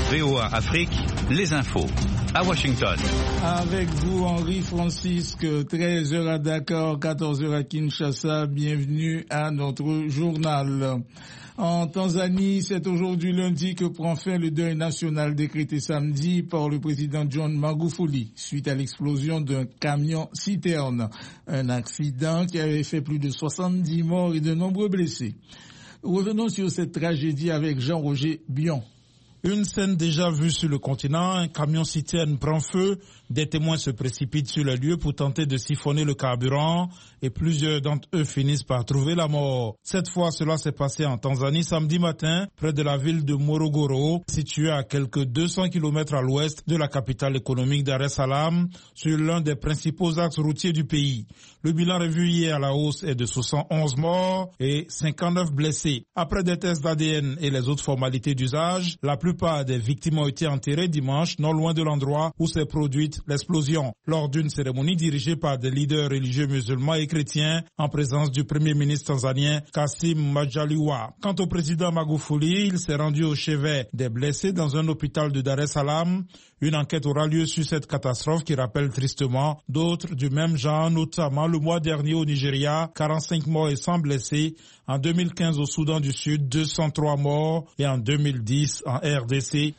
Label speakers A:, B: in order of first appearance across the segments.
A: VOA Afrique, les infos. À Washington.
B: Avec vous, Henri Francisque, 13h à Dakar, 14h à Kinshasa. Bienvenue à notre journal. En Tanzanie, c'est aujourd'hui lundi que prend fin le deuil national décrété samedi par le président John Magufuli suite à l'explosion d'un camion-citerne. Un accident qui avait fait plus de 70 morts et de nombreux blessés. Revenons sur cette tragédie avec Jean-Roger Bion.
C: Une scène déjà vue sur le continent, un camion-citerne prend feu, des témoins se précipitent sur le lieu pour tenter de siphonner le carburant et plusieurs d'entre eux finissent par trouver la mort. Cette fois, cela s'est passé en Tanzanie samedi matin, près de la ville de Morogoro, située à quelques 200 km à l'ouest de la capitale économique Dar es Salaam, sur l'un des principaux axes routiers du pays. Le bilan revu hier à la hausse est de 71 morts et 59 blessés. Après des tests d'ADN et les autres formalités d'usage, la plupart des victimes ont été enterrées dimanche, non loin de l'endroit où s'est produite l'explosion, lors d'une cérémonie dirigée par des leaders religieux musulmans et chrétiens en présence du premier ministre tanzanien Kassim Majaliwa. Quant au président Magufuli, il s'est rendu au chevet des blessés dans un hôpital de Dar es Salaam. Une enquête aura lieu sur cette catastrophe qui rappelle tristement d'autres du même genre, notamment le mois dernier au Nigeria, 45 morts et 100 blessés. En 2015 au Soudan du Sud, 203 morts et en 2010 en RDC,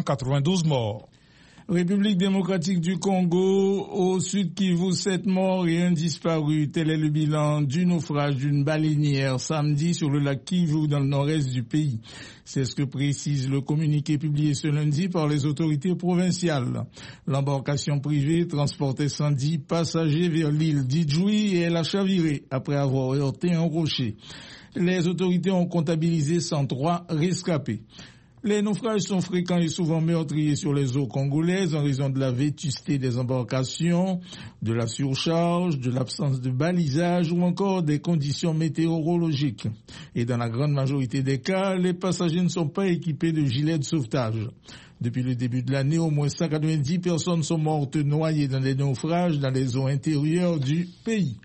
C: 292 morts.
B: République démocratique du Congo, au sud Kivu, 7 morts et 1 disparu. Tel est le bilan du naufrage d'une baleinière samedi sur le lac Kivu dans le nord-est du pays. C'est ce que précise le communiqué publié ce lundi par les autorités provinciales. L'embarcation privée transportait 110 passagers vers l'île d'Idjoui et elle a chaviré après avoir heurté un rocher. Les autorités ont comptabilisé 103 rescapés. Les naufrages sont fréquents et souvent meurtriers sur les eaux congolaises en raison de la vétusté des embarcations, de la surcharge, de l'absence de balisage ou encore des conditions météorologiques. Et dans la grande majorité des cas, les passagers ne sont pas équipés de gilets de sauvetage. Depuis le début de l'année, au moins 190 personnes sont mortes noyées dans des naufrages dans les eaux intérieures du pays.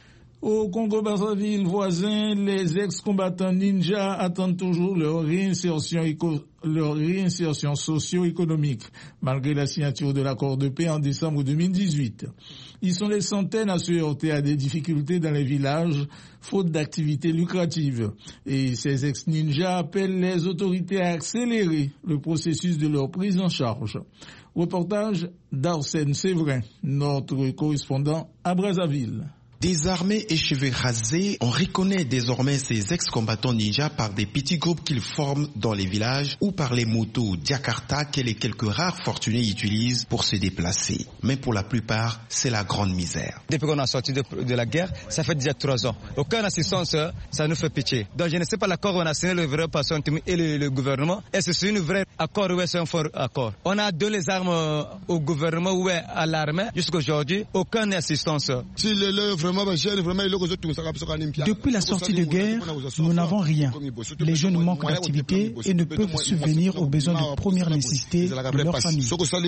B: Au Congo-Brazzaville voisin, les ex-combattants ninja attendent toujours leur réinsertion socio-économique, malgré la signature de l'accord de paix en décembre 2018. Ils sont des centaines à se heurter à des difficultés dans les villages, faute d'activités lucratives. Et ces ex-ninjas appellent les autorités à accélérer le processus de leur prise en charge. Reportage d'Arsène Séverin, notre correspondant à Brazzaville.
D: Désarmés et cheveux rasés, on reconnaît désormais ces ex-combattants ninjas par des petits groupes qu'ils forment dans les villages ou par les motos Jakarta que les quelques rares fortunés utilisent pour se déplacer. Mais pour la plupart, c'est la grande misère.
E: Depuis qu'on a sorti de la guerre, ça fait déjà 3 ans. Aucune assistance, ça nous fait pitié. Donc je ne sais pas l'accord qu'on a signé le vrai patron et le gouvernement. Est-ce que c'est un vrai accord ou est-ce un faux accord? On a donné les armes au gouvernement ou à l'armée. Jusqu'à aujourd'hui, aucune assistance.
F: Si
G: Depuis la sortie de guerre, nous n'avons rien. Les jeunes manquent d'activité et ne peuvent subvenir aux besoins de première nécessité de leur famille.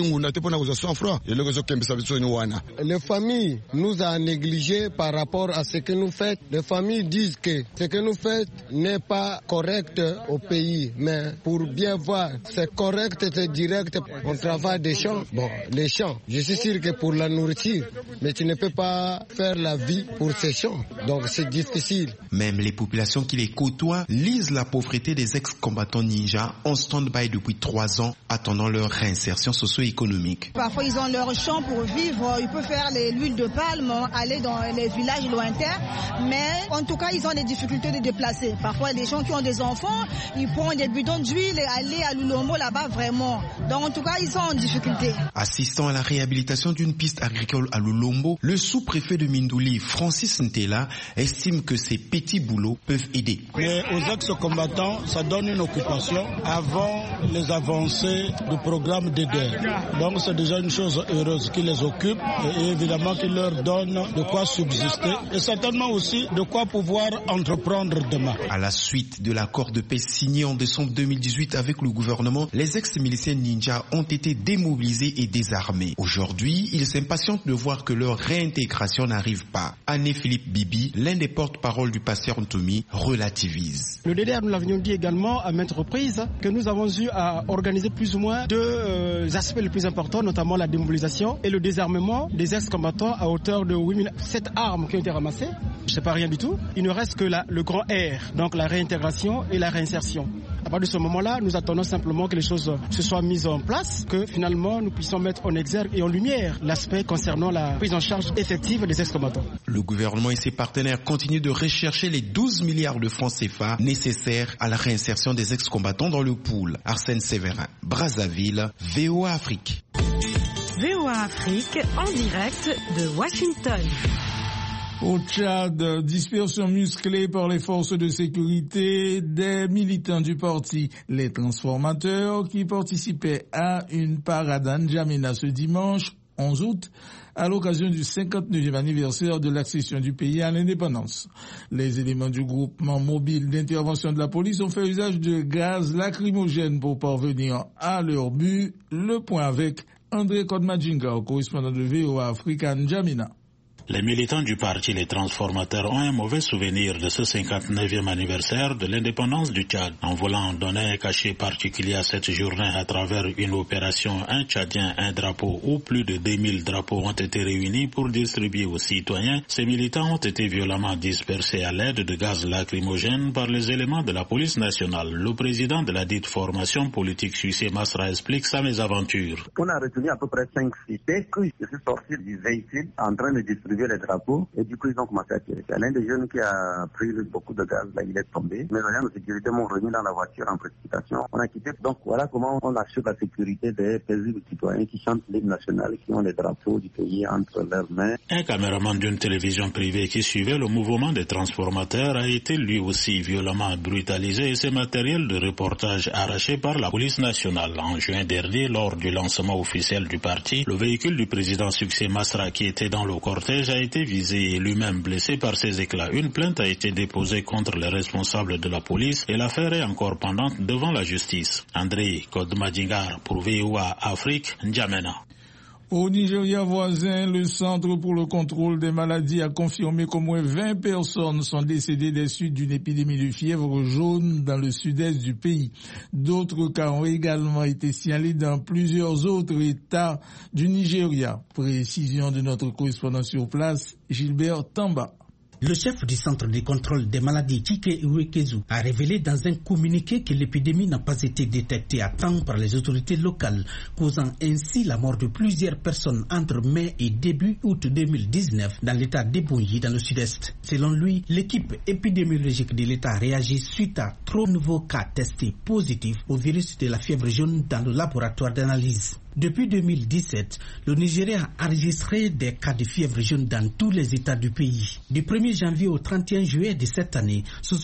H: Les familles nous ont négligés par rapport à ce que nous faites. Les familles disent que ce que nous faites n'est pas correct au pays. Mais pour bien voir, c'est correct, c'est direct. On travaille des champs. Bon, les champs, je suis sûr que pour la nourriture, mais tu ne peux pas faire la vie pour ces champs. Donc c'est difficile.
D: Même les populations qui les côtoient lisent la pauvreté des ex-combattants ninjas en stand-by depuis 3 ans, attendant leur réinsertion socio-économique.
I: Parfois ils ont leur champ pour vivre, ils peuvent faire l'huile de palme, aller dans les villages lointains, mais en tout cas ils ont des difficultés de déplacer. Parfois des gens qui ont des enfants, ils prennent des bidons d'huile et aller à Lulombo là-bas vraiment. Donc en tout cas ils sont en difficulté.
D: Assistant à la réhabilitation d'une piste agricole à Lulombo, le sous-préfet de Mindouli, Francis Ntela, estime que ces petits boulots peuvent aider.
C: Mais aux ex-combattants, ça donne une occupation avant les avancées du programme d'aider. Donc c'est déjà une chose heureuse qui les occupe et évidemment qui leur donne de quoi subsister et certainement aussi de quoi pouvoir entreprendre demain.
D: À la suite de l'accord de paix signé en décembre 2018 avec le gouvernement, les ex-miliciens ninjas ont été démobilisés et désarmés. Aujourd'hui, ils s'impatientent de voir que leur réintégration n'arrive pas. ça. Anne-Philippe Bibi, l'un des porte-parole du pasteur Ntoumi, relativise.
F: Le DDR, nous l'avions dit également à maintes reprises, que nous avons eu à organiser plus ou moins deux aspects les plus importants, notamment la démobilisation et le désarmement des ex-combattants à hauteur de 8007 armes qui ont été ramassées. Je ne sais pas rien du tout. Il ne reste que le grand R, donc la réintégration et la réinsertion. À partir de ce moment-là, nous attendons simplement que les choses se soient mises en place, que finalement nous puissions mettre en exergue et en lumière l'aspect concernant la prise en charge effective des ex-combattants.
D: Le gouvernement et ses partenaires continuent de rechercher les 12 milliards de francs CFA nécessaires à la réinsertion des ex-combattants dans le pool. Arsène Séverin, Brazzaville, VOA Afrique.
J: VOA Afrique en direct de Washington.
B: Au Tchad, dispersion musclée par les forces de sécurité des militants du parti Les Transformateurs qui participaient à une parade à N'Djamena ce dimanche 11 août à l'occasion du 59e anniversaire de l'accession du pays à l'indépendance. Les éléments du groupement mobile d'intervention de la police ont fait usage de gaz lacrymogène pour parvenir à leur but. Le point avec André Kodmadjinga, correspondant de VOA Afrique à N'Djamena.
K: Les militants du parti Les Transformateurs ont un mauvais souvenir de ce 59e anniversaire de l'indépendance du Tchad. En voulant donner un cachet particulier à cette journée à travers une opération Un Tchadien, un drapeau où plus de 2000 drapeaux ont été réunis pour distribuer aux citoyens, ces militants ont été violemment dispersés à l'aide de gaz lacrymogène par les éléments de la police nationale. Le président de la dite formation politique Suissé Masra explique sa mésaventure.
L: On a retenu à peu près 5 sites. Dès que je suis sorti du véhicule en train de distribuer les drapeaux et du coup ils ont commencé à tirer. C'est l'un des jeunes qui a pris beaucoup de gaz, là il est tombé. Mes agents de sécurité m'ont remis dans la voiture en précipitation. On a quitté. Donc voilà comment on assure la sécurité des paisibles citoyens qui chantent l'hymne national, qui ont les drapeaux du pays entre leurs mains.
K: Un caméraman d'une télévision privée qui suivait le mouvement des transformateurs a été lui aussi violemment brutalisé et ses matériels de reportage arrachés par la police nationale. En juin dernier, lors du lancement officiel du parti, le véhicule du président Succès Masra qui était dans le cortège a été visé et lui-même blessé par ces éclats. Une plainte a été déposée contre les responsables de la police et l'affaire est encore pendante devant la justice. André Kodmadjingar pour VOA Afrique, N'Djamena.
B: Au Nigeria voisin, le Centre pour le contrôle des maladies a confirmé qu'au moins 20 personnes sont décédées des suites d'une épidémie de fièvre jaune dans le sud-est du pays. D'autres cas ont également été signalés dans plusieurs autres États du Nigeria. Précision de notre correspondant sur place, Gilbert Tamba.
M: Le chef du centre de contrôle des maladies, Chike Iwekezu, a révélé dans un communiqué que l'épidémie n'a pas été détectée à temps par les autorités locales, causant ainsi la mort de plusieurs personnes entre mai et début août 2019 dans l'état d'Ebonyi dans le sud-est. Selon lui, l'équipe épidémiologique de l'état réagit suite à 3 nouveaux cas testés positifs au virus de la fièvre jaune dans le laboratoire d'analyse. Depuis 2017, le Nigeria a enregistré des cas de fièvre jaune dans tous les États du pays. Du 1er janvier au 31 juillet de cette année,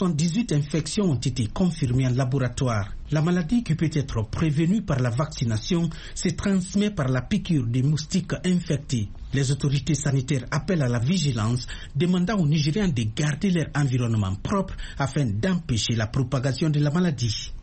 M: 78 infections ont été confirmées en laboratoire. La maladie, qui peut être prévenue par la vaccination, se transmet par la piqûre des moustiques infectés. Les autorités sanitaires appellent à la vigilance, demandant aux Nigériens de garder leur environnement propre afin d'empêcher la propagation de la maladie.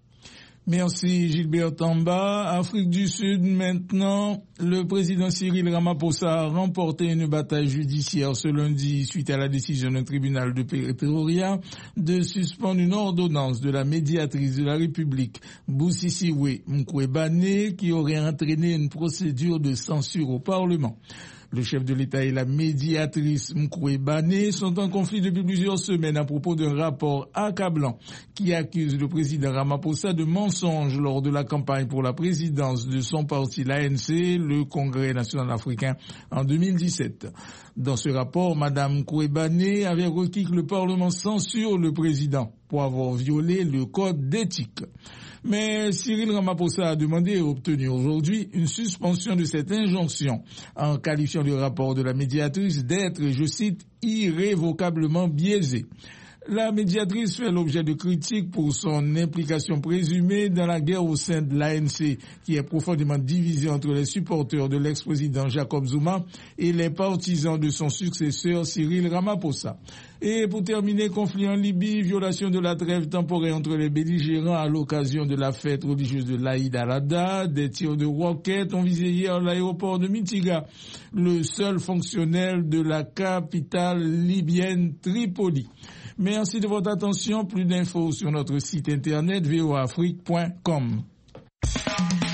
B: Merci Gilbert Tamba. Afrique du Sud maintenant, le président Cyril Ramaphosa a remporté une bataille judiciaire ce lundi suite à la décision d'un tribunal de Pretoria de suspendre une ordonnance de la médiatrice de la République, Busisiwe Mkwebane, qui aurait entraîné une procédure de censure au Parlement. Le chef de l'État et la médiatrice Mkwebane sont en conflit depuis plusieurs semaines à propos d'un rapport accablant qui accuse le président Ramaphosa de mensonges lors de la campagne pour la présidence de son parti, l'ANC, le Congrès national africain, en 2017. Dans ce rapport, Madame Mkwebane avait requis que le Parlement censure le président pour avoir violé le code d'éthique. Mais Cyril Ramaphosa a demandé et obtenu aujourd'hui une suspension de cette injonction en qualifiant le rapport de la médiatrice d'être, je cite, irrévocablement biaisé. La médiatrice fait l'objet de critiques pour son implication présumée dans la guerre au sein de l'ANC, qui est profondément divisée entre les supporters de l'ex-président Jacob Zuma et les partisans de son successeur Cyril Ramaphosa. Et pour terminer, conflit en Libye, violation de la trêve temporaire entre les belligérants à l'occasion de la fête religieuse de l'Aïd al-Adha. Des tirs de roquettes ont visé hier l'aéroport de Mitiga, le seul fonctionnel de la capitale libyenne Tripoli. Merci de votre attention. Plus d'infos sur notre site internet voaafrique.com.